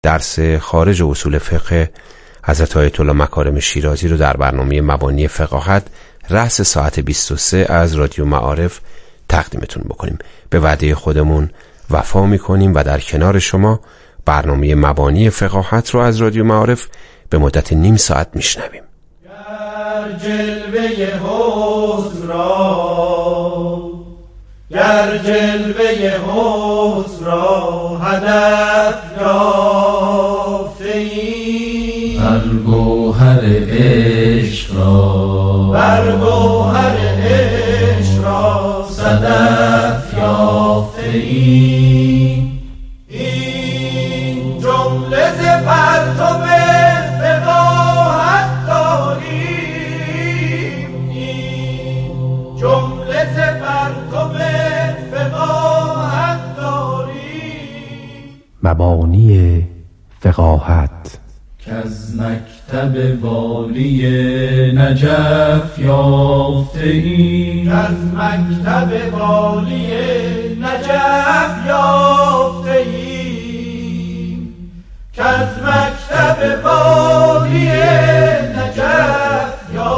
درس خارج اصول فقه حضرت آیت الله مکارم شیرازی رو در برنامه مبانی فقاهت رأس ساعت 23 از رادیو معارف تقدیمتون بکنیم. به وعده خودمون وفا میکنیم و در کنار شما برنامه مبانی فقاهت رو از رادیو معارف به مدت نیم ساعت میشنویم. گر جلوه حسن را گر جلوه حسن را هدف یافته‌ای، بر گوهر عشق را بر گوهر عشق را صدف یافته‌ای، این جمله ز پرتو فقاهت داریم، این جمله ز پرتو فقاهت داریم. مبانی فقاهت کز مکتب والی نجف یافته‌ای، از مکتب والی نجف یافته‌ای، از مکتب والی نجف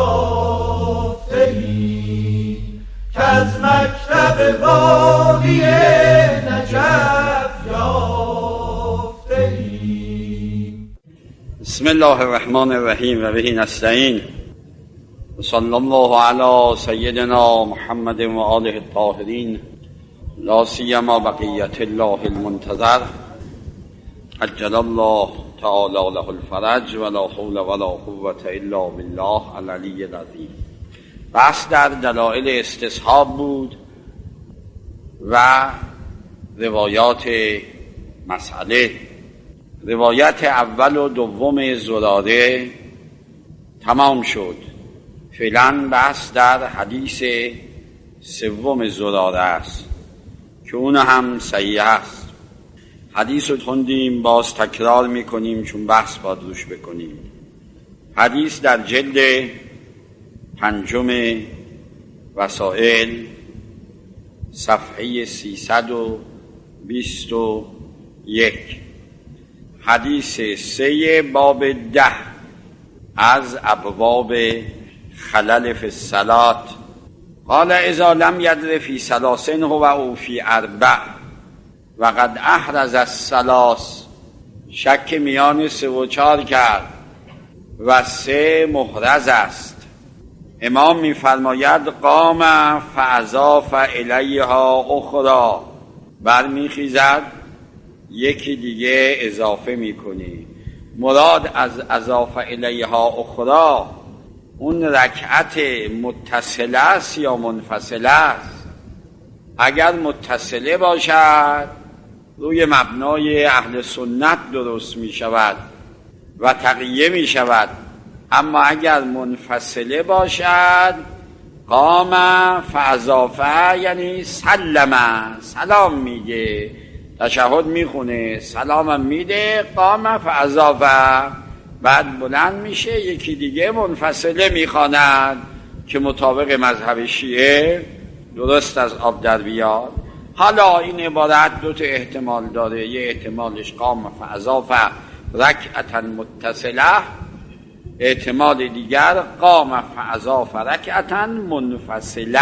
یافته‌ای، از مکتب والی نجف یافته‌ای. بسم الله الرحمن الرحیم و به نستعین و صلی الله علی سیدنا محمد و آله الطاهرین لا سیما بقیت الله المنتظر عجل الله تعالی له الفرج ولا حول ولا قوة الا بالله العلی العظیم. بحث در دلائل استصحاب بود و روایات مسئله. روایت اول و دوم زراره تمام شد. فعلا بحث در حدیث سوم زراره است که اون هم صحیح است. حدیث رو خوندیم، باز تکرار میکنیم چون بحث باید روش بکنیم. حدیث در جلد 5 وسائل صفحه 321، حدیث 3 باب 10 از ابواب خلل فی الصلاة. قال اذا لم یدر فی 3 هو او فی 4 و قد احرز الثلاث، شک میان 3 و 4 کرد و 3 محرز است. امام میفرماید قام فاضاف الیها اخرى، برمیخیزد یکی دیگه اضافه میکنی. مراد از اضافه الیها اخرى اون رکعت متصله است یا منفصله است؟ اگر متصله باشد روی مبنای اهل سنت درست می شود و تقیه می شود، اما اگر منفصله باشد قام فاضافه یعنی سلام میگه، تشهد میخونه، سلام میده، قام فاضافه، بعد بلند میشه یکی دیگه منفصله میخواند که مطابق مذهب شیعه درست از آب در بیاد. حالا این عبارت 2 احتمال داره. یه احتمالش قام فاضافه رکعتا متصله، احتمال دیگر قام فاضافه رکعتا منفصله.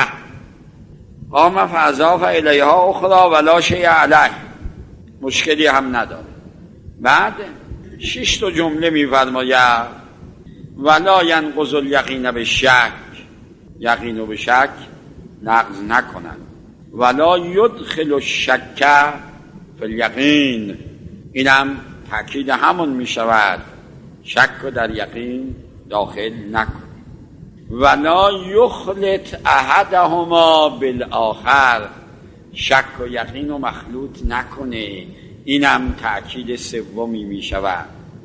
قام فاضافه الیها اخرى ولا شیء علیه، مشکلی هم نداره. بعد 6 جمله میفرماید ولا ینقض الیقین بالشک، یقین رو به شک نقض نکنن. ولا یدخل الشک فی الیقین، اینم تأکید همون میشود، شک رو در یقین داخل نکن. ولا یخلط احدهما بالآخر، شک و یقین رو مخلوط نکنه، اینم تأکید سومی می شود.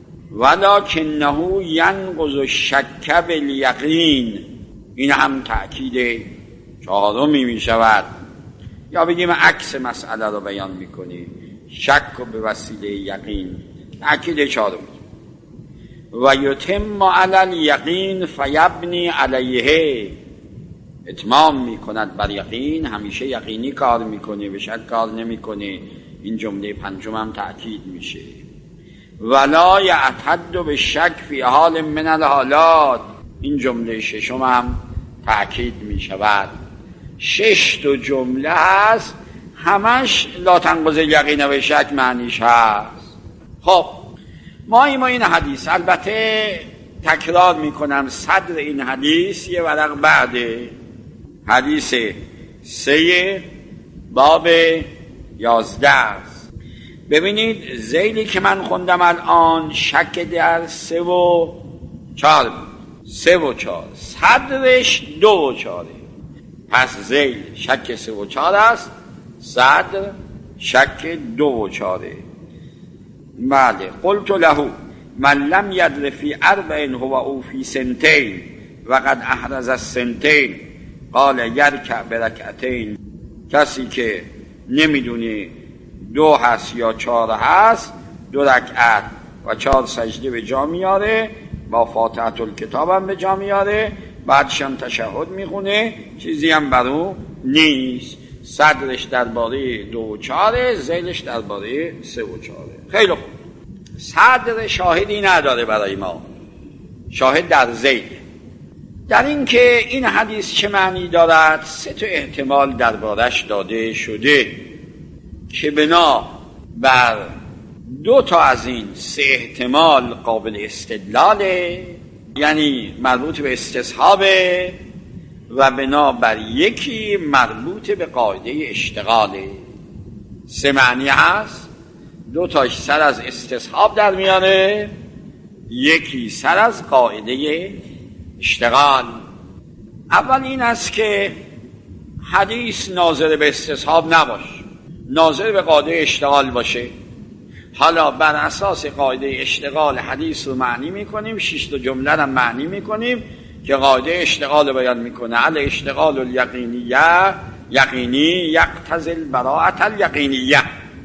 ولکنه ینقض الشک بالیقین، این هم تأکید 4می می شود. یا بگیم عکس مسئله رو بیان می کنیم، شک رو به وسیله یقین، تأکید 4می. و یتم علی الیقین فیبنی علیه، اتمام می کند بر یقین، همیشه یقینی کار می کنه، به شک کار نمی کنه. این جمله 5 هم تأکید میشه. ولا یعتد به شک فی حال من الحالات. این جمله ششم هم تأکید می شود. 6 تا جمله هست، همش لا تنقض الیقین به شک معنیش هست. خب ما این حدیث، البته تکرار می کنم صدر این حدیث یه ورق بعده، حدیث 3 باب 11 است. ببینید ذیلی که من خوندم الان شک در 3 و 4 3 و 4 صدرش 2 و 4. پس ذیل شک 3 و 4 است، صدر شک 2 و 4. بله. قلت له من لم یدر فی 4 هو او فی 2 وقد احرز 2 قال یرکع برکعتین. کسی که نمیدونه 2 هست یا 4 هست، 2 رکعت و 4 سجده به جا میاره، با فاتحه الکتاب هم به جا میاره، بعدش هم تشهد میخونه، چیزی هم برو نیست. صدرش درباره 2 و 4، ذیلش درباره 3 و 4. خیلی خوب. صدر شاهدی نداره برای ما، شاهد در ذیل. در این که این حدیث چه معنی دارد 3 تا احتمال دربارش داده شده که بنا بر 2 تا از این 3 احتمال قابل استدلاله، یعنی مربوط به استصحابه، و بنا بر یکی مربوط به قاعده اشتغاله. 3 معنی هست، 2 تاش سر از استصحاب در میاره، یکی سر از قاعده اشتغال. اول این است که حدیث ناظر به استصحاب نباشه، ناظر به قاعده اشتغال باشه. حالا بر اساس قاعده اشتغال حدیث رو معنی میکنیم، 6 تا جمله رو معنی میکنیم که قاعده اشتغال رو بیان میکنه. الاشتغال یقینی یقتضی البراءة الیقینیه.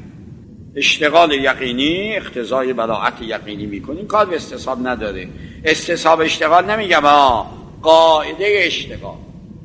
اشتغال یقینی اقتضای براءت یقینی میکنیم، کار به استصحاب نداره. استصحاب اشتغال نمیگم، قاعده اشتغال.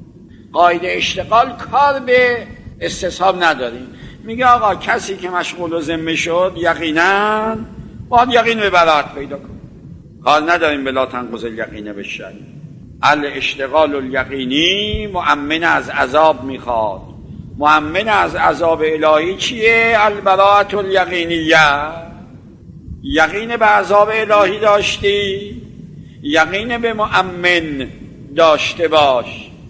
قاعده اشتغال کار به استصحاب نداریم. میگه آقا کسی که مشغول و ذمه شد یقینا باید یقین به براءت پیدا کنه، کار نداریم به لا تنقض الیقین به شک. الاشتغال الیقینی مؤمن از عذاب میخواد. مؤمن از عذاب الهی چیه؟ البراءة الیقینیه. یقین به عذاب الهی داشتی، یقین به مؤمن داشته باش.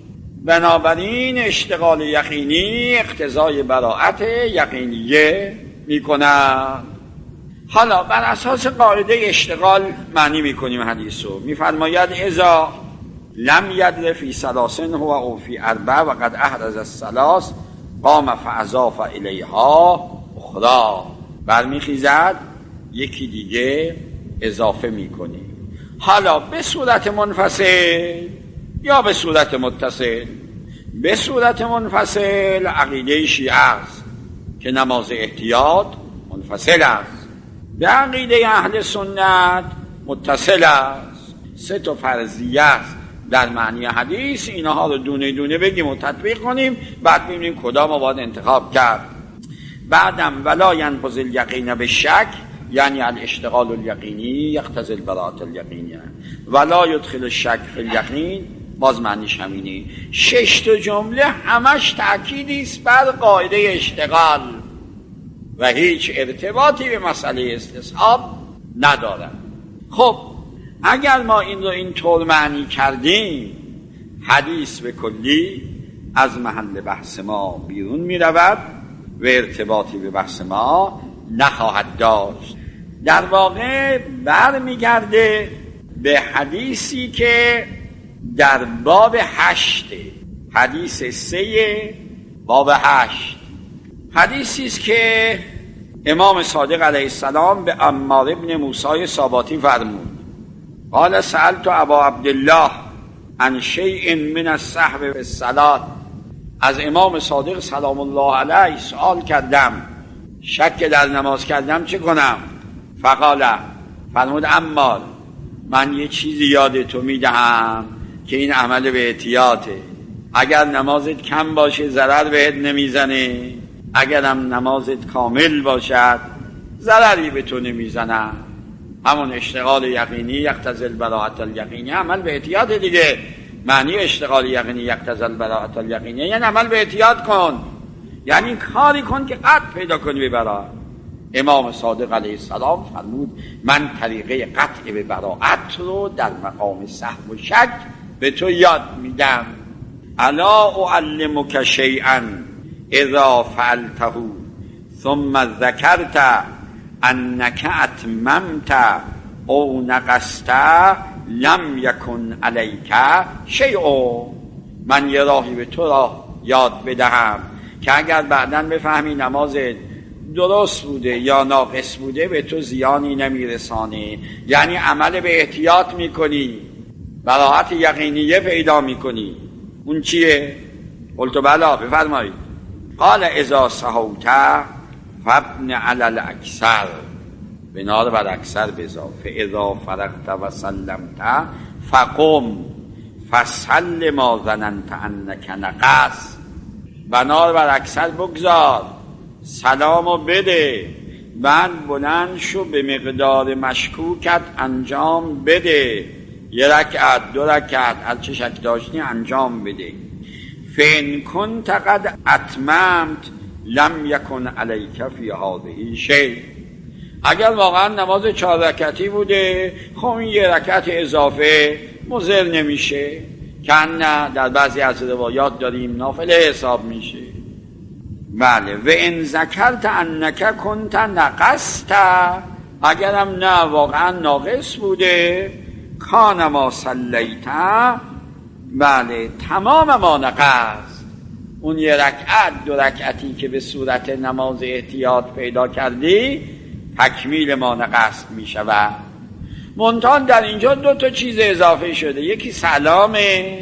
بنابراین اشتغال یقینی اقتضای براءت یقینیه میکنن. حالا بر اساس قاعده اشتغال معنی میکنیم حدیث رو. میفرماید اذا لم یدر فی 3 هو او فی 4 و قد احرز 3 قام فاضاف الیها اخرى. برمیخیزد یکی دیگه اضافه میکنیم، حالا به صورت منفصل یا به صورت متصل. به صورت منفصل عقیده شیعه است که نماز احتیاط منفصل است، به عقیده اهل سنت متصل است. 3 تا فرضیه است در معنی حدیث. اینها رو دونه دونه بگیم و تطبیق کنیم، بعد ببینیم کدام رو باید انتخاب کرد. بعدم ولا ینقض الیقین بالشک، یعنی الاشتغال الیقینی یقتضی البراءة الیقینیه. ولا یدخل الشک فی الیقین، باز معنیش همینه. 6 تا جمله همش تأکیدی است بر قاعده اشتغال و هیچ ارتباطی به مسئله استصحاب ندارد. خب اگر ما این رو اینطور معنی کردیم، حدیث به کلی از محل بحث ما بیرون می رود و ارتباطی به بحث ما نخواهد داشت. در واقع برمیگرده به حدیثی که در باب 8، حدیث 3 باب 8. حدیثی است که امام صادق علیه السلام به عمار ابن موسی ساباتی فرمود: قال سألت ابا عبدالله عن شیء من السهو فی الصلاة. از امام صادق سلام الله علیه سوال کردم شک در نماز کردم چه کنم؟ فقال، فرمود عمار من یه چیزی یاد تو میدهم که این عمل به احتیاطه. اگر نمازت کم باشه ضرر بهت نمیزنه، اگرم نمازت کامل باشد ضرری به تو نمیزنه. همون اشتغال یقینی یقتضی البراءة الیقینی، عمل به احتیاط دیگه. معنی اشتغال یقینی یقتضی البراءة الیقینی یعنی عمل به احتیاط کن، یعنی کاری کن که قطع پیدا کنی به براءت. امام صادق علیه السلام فرمود من طریقه قطع به براءت رو در مقام سهو و شک به تو یاد میدم. الا اعلمک شیئا اذا فعلته ثم ذکرت انک اتممت او نقصت لم یکن علیک شیء. من یه راهی به تو را یاد بدهم که اگر بعداً بفهمی نمازت درست بوده یا ناقص بوده به تو زیانی نمیرسانی، یعنی عمل به احتیاط میکنی، براءت یقینیه پیدا میکنی. اون چیه؟ قلت بلا، بفرمایید. قال اذا سهوت فابن علی الاکثر، بنار بر اکثر بزافه. اذا فرغت و سلمت فقم فسل ما ظننت انک نقص. بنار بر اکثر بگذار، سلامو بده، بعد بلند شو به مقدار مشکوکت انجام بده. یه رکعت، 2 رکعت، هر چه شک داشتی انجام بده. فین کنت قد اتممت لم یکن علیک فی هذه شیء. اگر واقعا نماز 4 رکعتی بوده، خب این 1 رکعت اضافه مضر نمیشه، که نه در بعضی از روایات داریم نافله حساب میشه. بله. و ان ذکرت انک کنت نقصت، اگرم نه واقعا ناقص بوده، کان ما صلیت، بله، تمام ما نقص. اون 1 رکعت، 2 رکعتی که به صورت نماز احتیاط پیدا کردی تکمیل ما نقص می شود. منتها در اینجا 2 تا چیز اضافه شده، یکی سلامه،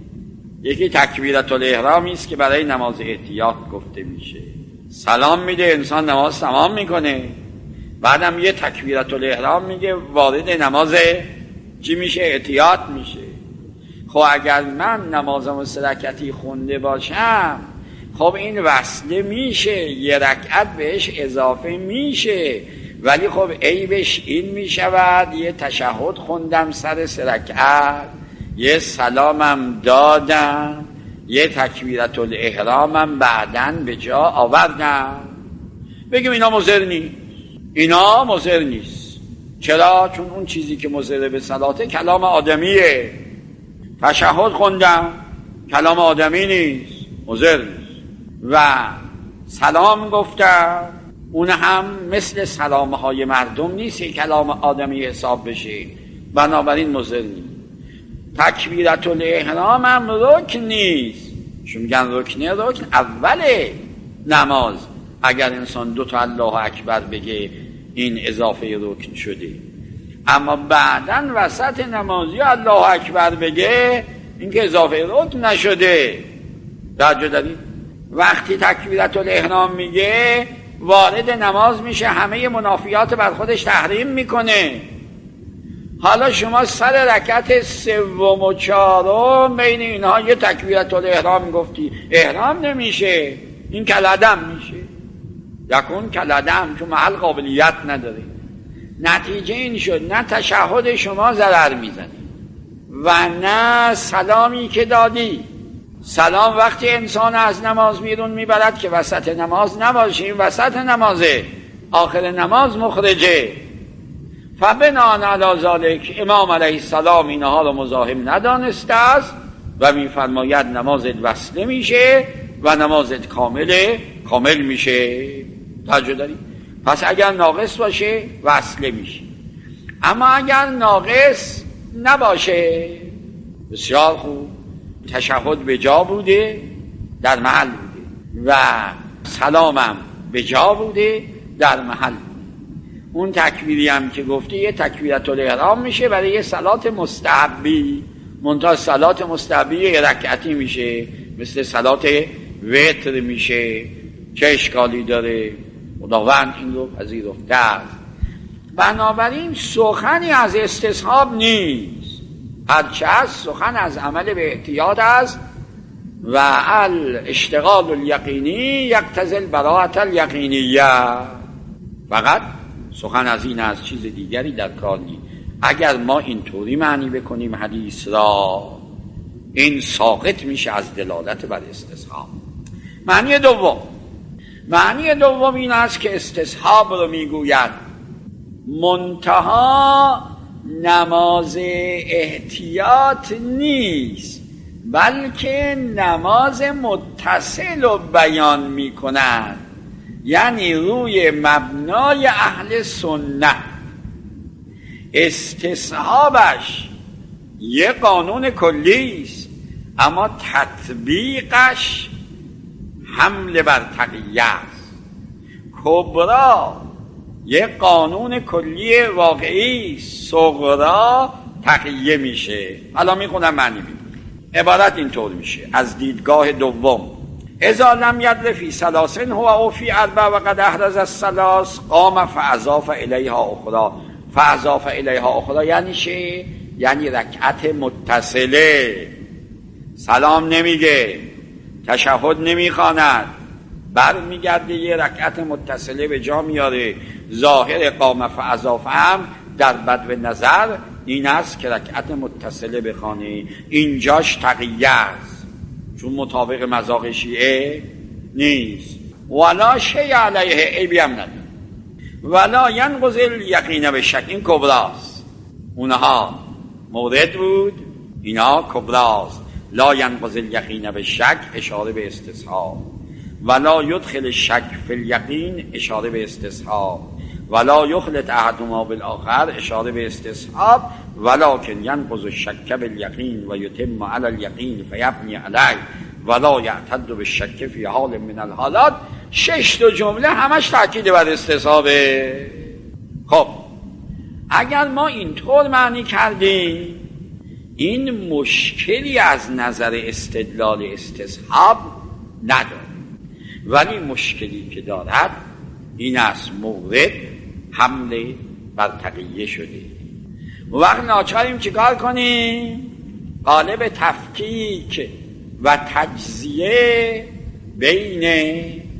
یکی تکبیرت الاحرامی است که برای نماز احتیاط گفته میشه. سلام میده انسان نماز تمام میکنه، بعدم یه تکبیرت الاحرام میگه وارد نماز چی میشه؟ احتیاط میشه. خب اگر من نمازم 3 رکعتی خونده باشم، خب این وصله میشه، 1 رکعت بهش اضافه میشه، ولی خب عیبش این میشود یه تشهد خوندم سر 3 رکعت، یه سلامم دادم، یه تکبیرت الاحرامم بعدن به جا آوردم. بگیم اینا مضر نیست، اینا مضر نیست. چرا؟ چون اون چیزی که مضر به صلاته کلام آدمیه. تشهد خوندم، کلام آدمی نیست، مضر نیست. و سلام گفتم، اون هم مثل سلامهای مردم نیست که کلام آدمی حساب بشه، بنابراین مضر نیست. تکبیرت الاحرام هم رکن نیست، چون میگن رکنه، رکن اول نماز. اگر انسان 2 تا الله اکبر بگه این اضافه رکن شده، اما بعدن وسط نمازی الله اکبر بگه این که اضافه رکن نشده. توجه دارید؟ وقتی تکبیرت الاحرام میگه وارد نماز میشه، همه منافیات بر خودش تحریم میکنه. حالا شما سر رکعت 3 و 4 بین اینها یه تکبیرت الاحرام گفتی، احرام نمیشه، این کلعدم میشه، یکون کلعدم، چون محل قابلیت نداره. نتیجه این شد نه تشهد شما ضرر میزنی و نه سلامی که دادی. سلام وقتی انسان از نماز بیرون میبرد که وسط نماز نباشیم، وسط نمازه، آخر نماز مخرجه. فبناء علی ذلک امام علیه السلام اینها رو مزاحم ندانسته است و میفرماید نمازت وصله میشه و نمازت کامل میشه. توجه داری؟ پس اگر ناقص باشه وصله میشه، اما اگر ناقص نباشه بسیار خوب، تشهد به جا بوده، در محل بوده و سلامم به جا بوده، در محل بوده. اون تکبیری هم که گفته یه تکبیرت الاحرام میشه برای یه صلات مستحبی، منتها صلات مستحبی 1 رکعتی میشه، مثل صلات وتر میشه. چه اشکالی داره؟ خداوند این رو پذیرفته است. بنابراین سخنی از استصحاب نیست، هرچه هست سخن از عمل به احتیاط است. و الاشتغال الیقینی یقتضی البراءة الیقینیه، فقط سخن از این از چیز دیگری در کار نیست. اگر ما اینطوری معنی بکنیم حدیث را، این ساقط میشه از دلالت بر استصحاب. معنی دوم این است که استصحاب رو میگوید منتها نماز احتیاط نیست، بلکه نماز متصل رو بیان میکنند، یعنی روی مبنای اهل سنت. استصحابش یه قانون کلی است، اما تطبیقش حمل بر تقیه است. کبرا یه قانون کلی واقعی، صغرا تقیه میشه. حالا میخونم معنی میکنم. عبارت اینطور میشه از دیدگاه دوم: اذا لم یدر فی ثلاث هو او فی اربع و قد احرز الثلاث قام فاضاف الیها اخرى. فاضاف الیها اخرى یعنی چی؟ یعنی رکعت متصله. سلام نمیگه، تشهد نمیخواند، برمیگرده یه رکعت متصله به جا میاره. ظاهر قام فاضاف هم در بدو نظر این است که رکعت متصله بخوانه، اینجاش تقیه است، چون مطابق مذاق شیعه نیست. ولا شیء علیه، عیبی هم نداره. ولا ینقض الیقین بالشک، این کبراست. اونها مورد بود، اینا کبراست. لا ینقض الیقین بالشک اشاره به استصحاب. ولا یدخل الشک فی الیقین اشاره به استصحاب. ولا یخلط احدهما بالآخر اشاره به استصحاب. ولکن ینقض الشک بالیقین و یتم علی الیقین فیبنی علیه ولا یعتد بالشک فی حال من الحالات. 6 جمله همش تاکید بر استصحابه. خب اگر ما اینطور معنی کردیم، این مشکلی از نظر استدلال استصحاب نداره، ولی مشکلی که دارد این است مورد حمله بر تقیه شده. وقت ناچاریم چیکار کنیم؟ قالب تفکیک و تجزیه بین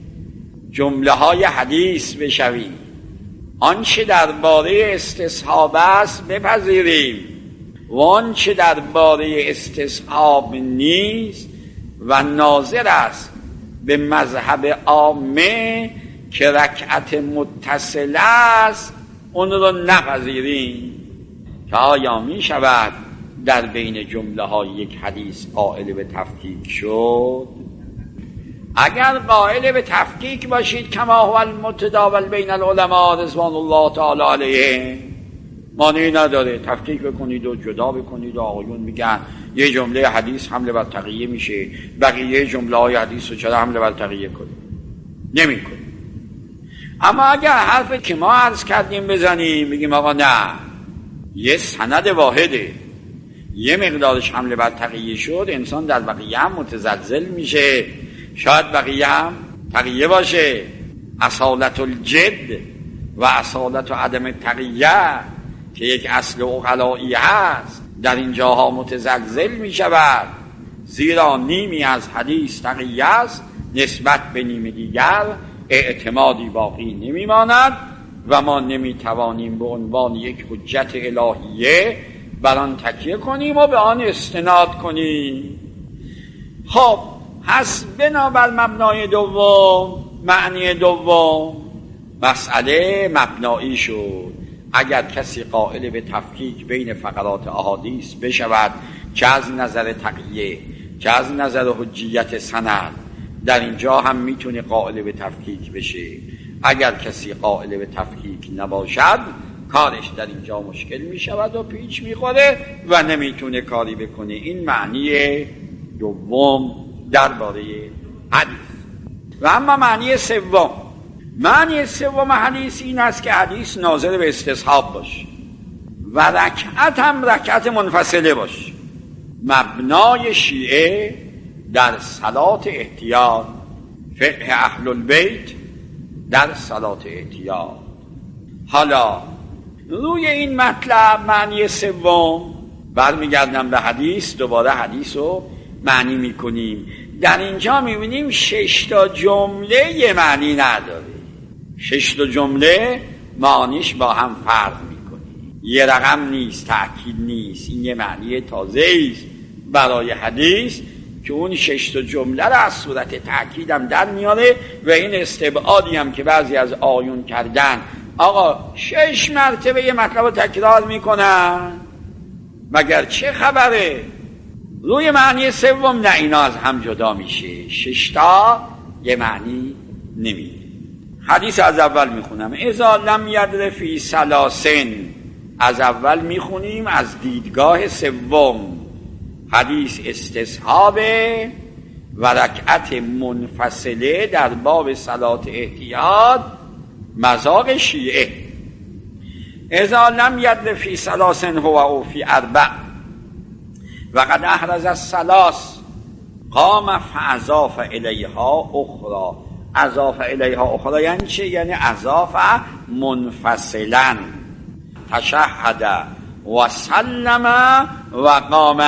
جمله های حدیث بشویم. آنچه درباره استصحاب است بپذیریم و آنچه درباره استصحاب نیست و ناظر است به مذهب عامه که رکعت متصل است، اون رو نپذیریم. که آیا می شود در بین جمله های یک حدیث قائل به تفکیک شد؟ اگر قائل به تفکیک باشید کما هو المتداول بین العلماء رضوان الله تعالی علیهم، مانعی نداره تفکیک بکنید و جدا بکنید و آقایون میگن یه جمله حدیث حمله بر تقیه میشه، بقیه جمله های حدیث رو چرا حمله بر تقیه کنید؟ نمی کنید. اما اگر حرف که ما عرض کردیم بزنیم بگیم آقا نه، یه سند واحده، یه مقدارش حمله بر تقیه شد، انسان در بقیه هم متزلزل میشه، شاید بقیه هم تقیه باشه. اصالت الجد و اصالت عدم تقیه که یک اصل عقلائی هست، در این جاها متزلزل می شود، زیرا نیمی از حدیث تقیه است، نسبت به نیم دیگر اعتمادی باقی نمی ماند و ما نمی توانیم به عنوان یک حجت الهیه بر آن تکیه کنیم و به آن استناد کنیم. خب پس بنابر مبنای دوم، معنی دوم، مسئله مبنایی شد. اگر کسی قائل به تفکیک بین فقرات احادیث بشود که از نظر تقیه، که از نظر حجیت سند، در اینجا هم میتونه قائل به تفکیک بشه. اگر کسی قائل به تفکیک نباشد، کارش در اینجا مشکل میشود و پیچ میخوره و نمیتونه کاری بکنه. این معنی دوم درباره حدیث. و اما معنی سوم، معنی سوم حدیث این است که حدیث ناظر به استصحاب باشه و رکعت هم رکعت منفصله باشه. مبنای شیعه در صلات احتیاط، فقه اهل البیت در صلات احتیاط. حالا روی این مطلب معنی سوم برمیگردم به حدیث، دوباره حدیث رو معنی میکنیم. در اینجا میبینیم 6 جمله یه معنی نداره. 6 جمله معانیش با هم فرق میکنه. یه رقم نیست، تأکید نیست. این یه معنی تازه است برای حدیث که اون 6 جمله را از صورت تأکید هم در میاره و این استبعادی هم که بعضی از آیون کردن آقا 6 مرتبه یه مطلب رو تکرار میکنن مگر چه خبره؟ روی معنی سوم نه، اینا از هم جدا میشه. 6 تا یه معنی نمیده. حدیث از اول میخونم. اذا لم یدر فی ثلاثن، از اول میخونیم از دیدگاه سوم. حدیث استصحابه و رکعت منفصله در باب صلات احتیاط مذاق شیعه. اذا لم یدر فی ثلاثن هو او فی اربع و قد احرز الثلاث قام فاضاف الیها اخرى. اضاف الیها اخرى یعنی چه؟ یعنی اضاف منفصلا. تشهد و سلم و قام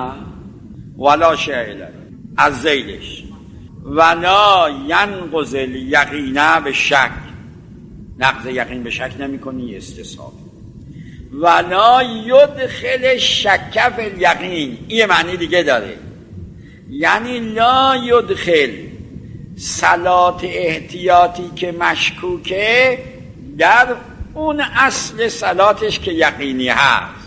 ولا شیء از زیلش ولا ینقض الیقین به شک. نقض یقین به شک نمی کنی، استصحاب. ولا یدخل الشک فی الیقین، این معنی دیگه داره، یعنی لا یدخل صلات احتیاطی که مشکوکه در اون اصل صلاتش که یقینی هست.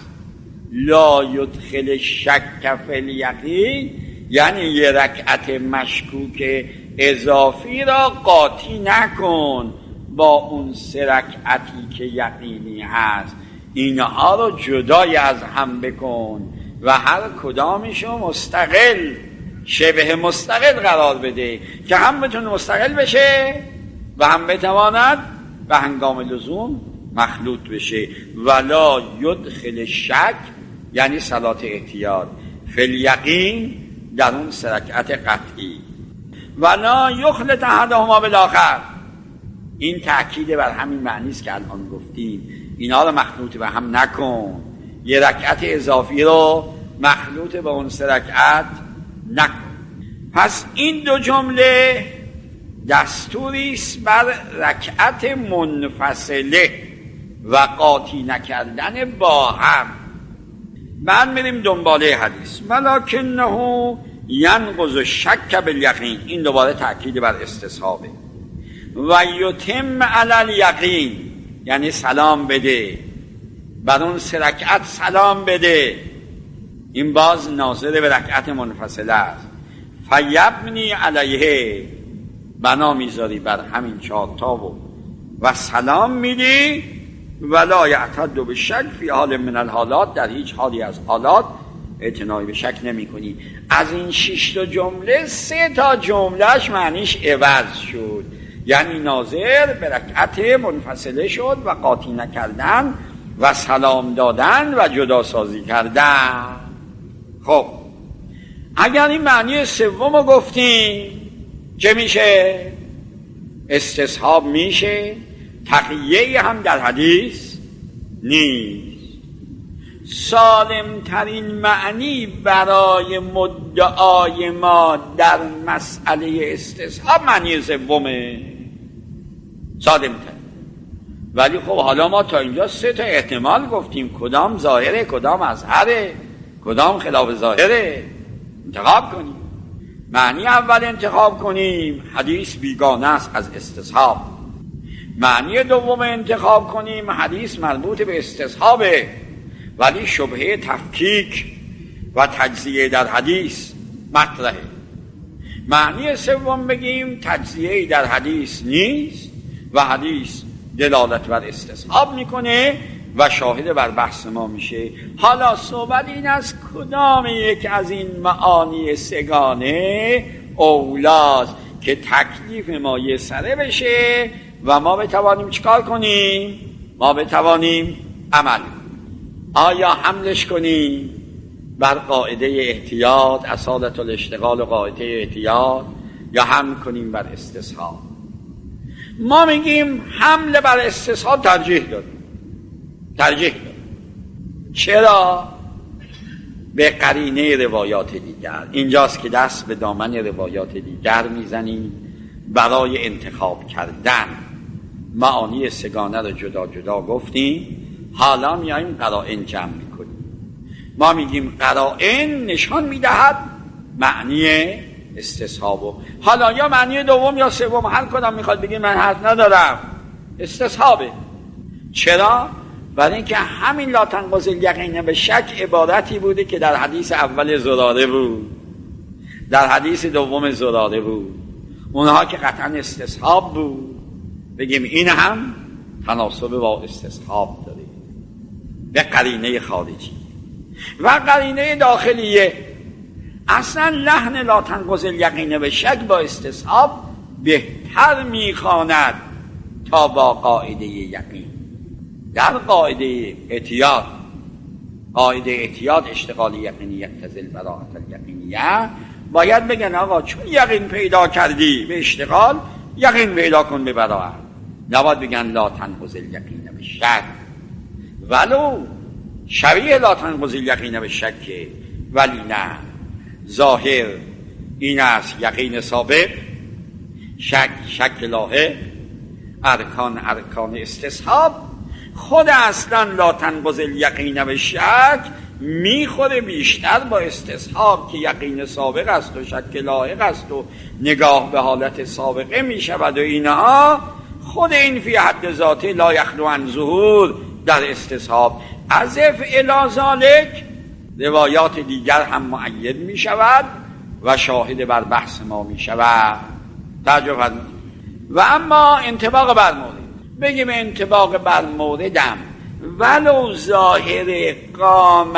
لا یدخل الشک فی الیقین یعنی یه رکعت مشکوک اضافی را قاطی نکن با اون 3 رکعتی که یقینی هست. اینها رو جدای از هم بکن و هر کدامشو مستقل، شبه مستقل قرار بده که هم بتونه مستقل بشه و هم بتواند به هنگام لزوم مخلوط بشه. ولا یدخل الشک یعنی صلات احتیاط فی الیقین در اون 3 رکعت قطعی. ولا یخلط احدهما بالاخر، این تأکید بر همین معنی است که الان گفتیم. اینا رو مخلوط به هم نکن، یه رکعت اضافی رو مخلوط به اون 3 رکعت نکن. پس این 2 جمله دستوری است بر رکعت منفصله و قاطی نکردن با هم. بعد میریم دنباله حدیث. ولکنه ینقض الشک بالیقین، این دوباره تأکید بر استصحابه. و یتم علی الیقین یعنی سلام بده، بر اون 3 رکعت سلام بده. این باز ناظر به رکعت منفصله است. فیبنی علیه، بنا میذاری بر همین 4 تا و سلام میدی. ولا یعتد بالشک فی حال من الحالات، در هیچ حالی از حالات اعتنایی به شک نمی کنی. از این 6 تا جمله 3 تا جملهش معنیش عوض شد، یعنی ناظر به رکعت منفصله شد و قاطی نکردن و سلام دادن و جدا سازی کردن. خب اگر این معنی سوم رو گفتیم چه میشه؟ استصحاب میشه، تقییه هم در حدیث نیست. سالم ترین معنی برای مدعای ما در مسئله استصحاب معنی سومه، سالم تر. ولی خب حالا ما تا اینجا 3 تا احتمال گفتیم، کدام ظاهره، کدام اظهره، کدام خلاف ظاهره. انتخاب کنیم. معنی اول انتخاب کنیم، حدیث بیگانه است از استصحاب. معنی دوم انتخاب کنیم، حدیث مربوط به استصحابه ولی شبهه تفکیک و تجزیه در حدیث مطرحه. معنی سوم بگیم تجزیه در حدیث نیست و حدیث دلالت بر استصحاب میکنه و شاهد بر بحث ما میشه. حالا صحبت این است کدام یک از این معانی سگانه اولاست که تکلیف ما یه سره بشه و ما بتوانیم چیکار کنیم؟ ما بتوانیم عمل کنیم. آیا حملش کنیم بر قاعده احتیاط، اصالت الاشتغال و قاعده احتیاط، یا حمل کنیم بر استصحاب؟ ما میگیم حمل بر استصحاب ترجیح داریم. چرا؟ به قرینه روایات دیگر. اینجاست که دست به دامن روایات دیگر میزنیم برای انتخاب کردن معانی سگانه رو جدا جدا گفتیم. حالا میایم قرائن جمع میکنیم. ما میگیم قرائن نشان میدهد معنی استصحابو. حالا یا معنی دوم یا سوم، هر کدام میخواد بگیم من حرف ندارم، استصحابه. چرا؟ برای اینکه همین لا تنقض الیقین به شک عبارتی بوده که در حدیث اول زراره بود، در حدیث دوم زراره بود، اونها که قطعا استصحاب بود. بگیم این هم تناسب با استصحاب داره به قرینه خارجی و قرینه داخلیه. اصلا لحن لا تنقض الیقین به شک با استصحاب بهتر میخواند تا با قاعده یقین. در قاعده اعتیاد، قاعده اعتیاد اشتغال یقینی یقتضی البراءة الیقینیه، باید بگن آقا چون یقین پیدا کردی به اشتغال، یقین پیدا کن به براءت. نباید بگن لا تنقض الیقین به شک، ولو شبیه لا تنقض الیقین به شک، ولی نه، ظاهر این است یقین سابق، شک لاحق، ارکان استصحاب. خود اصلا لا تنقض الیقین به شک میخوره بیشتر با استصحاب که یقین سابق است و شک لاحق است و نگاه به حالت سابقه میشود و اینها. خود این فی حد ذاته لا یخلو عن ظهور در استصحاب. اضف الی ذلک روایات دیگر هم مؤید می شود و شاهد بر بحث ما می شود. تعجب فرمایید. و اما انطباق بر مورد، بگیم انطباق بر موردم ولو ظاهر قام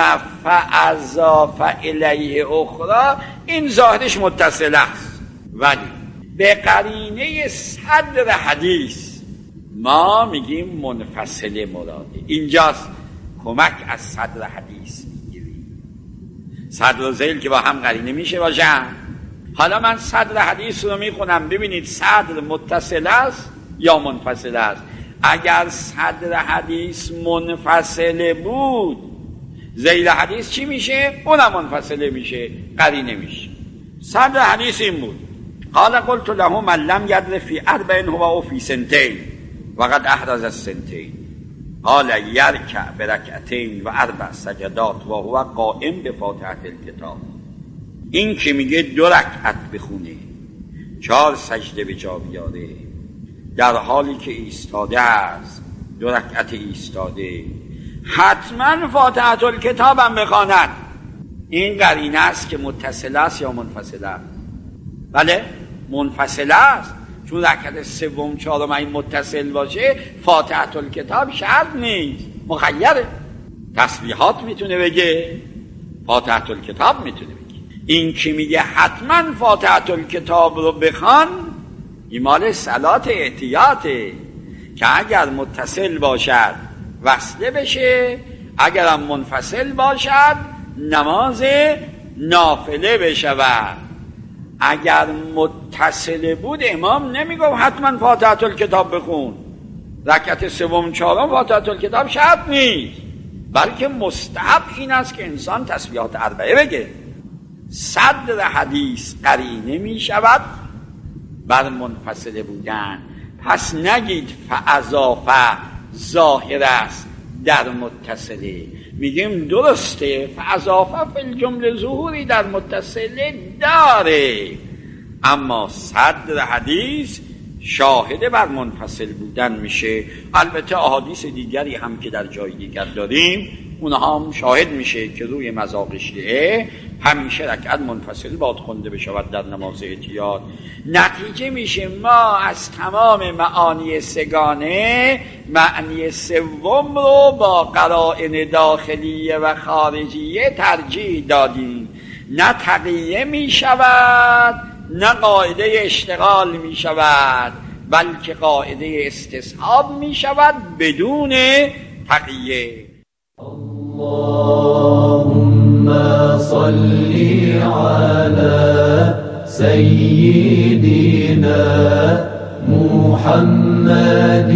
فاضاف الیه اخرى، این ظاهرش متصل است، ولی به قرینه صدر حدیث ما میگیم منفصل مراده. اینجاست کمک از صدر حدیث میگیریم. صدر و ذیل که با هم قرینه میشه باشن. حالا من صدر حدیث رو میخونم، ببینید صدر متصل است یا منفصل است. اگر صدر حدیث منفصل بود، ذیل حدیث چی میشه؟ اونم منفصله میشه، قرینه میشه. صدر حدیث این بود: قال قلت له من لم يدر في 4 هو في 2 وقد احرز السنتين قال يركع بركعتين و 4 سجدات و هو قائم بفاتحه الكتاب. این که میگه 2 رکعت بخونه، 4 سجده به جا بیاره، در حالی که ایستاده است، 2 رکعت ایستاده، حتما فاتحه الکتاب هم بخواند. این قرینه است که متصل است یا منفصل است؟ بله منفصل است، چون رکعت سوم چهارم این متصل باشه فاتحه الکتاب شرط نیست، مخیره. تسبیحات میتونه بگه، فاتحه الکتاب میتونه بگه. این که میگه حتما فاتحه الکتاب رو بخوان، این مال صلات احتیاطه که اگر متصل باشد وصله بشه، اگر هم منفصل باشد نماز نافله بشود. اگر متصل بود امام نمیگفت حتما فاتحه الکتاب بخون، رکعت سوم چهارم فاتحه الکتاب شرط نیست، بلکه مستحب این است که انسان تسبیحات 4 بگه. صدر حدیث قرینه می شود بر منفصل بودن. پس نگید فاضافه ظاهر است در متصله، میگیم درسته فاضافه فی الجمله ظهوری در متصله داره، اما صدر حدیث شاهد بر منفصل بودن میشه. البته احادیث دیگری هم که در جای دیگر داریم اونها هم شاهد میشه که روی مذاق شیعه همیشه رکعت منفصل باید خونده بشود در نماز احتیاط. نتیجه میشه ما از تمام معانی سگانه معنی سوم رو با قرائن داخلیه و خارجیه ترجیح دادیم. نه تقیه میشود نه قاعده اشتغال میشود، بلکه قاعده استصحاب میشود بدون تقیه. اللهم صل على سيدنا محمد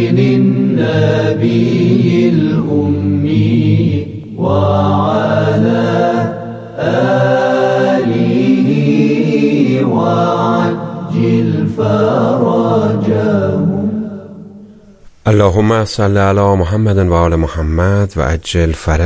النبي الأمي وعلى آله وعجل فرجهم اللهم صل علی محمد و آل محمد و عجل فرج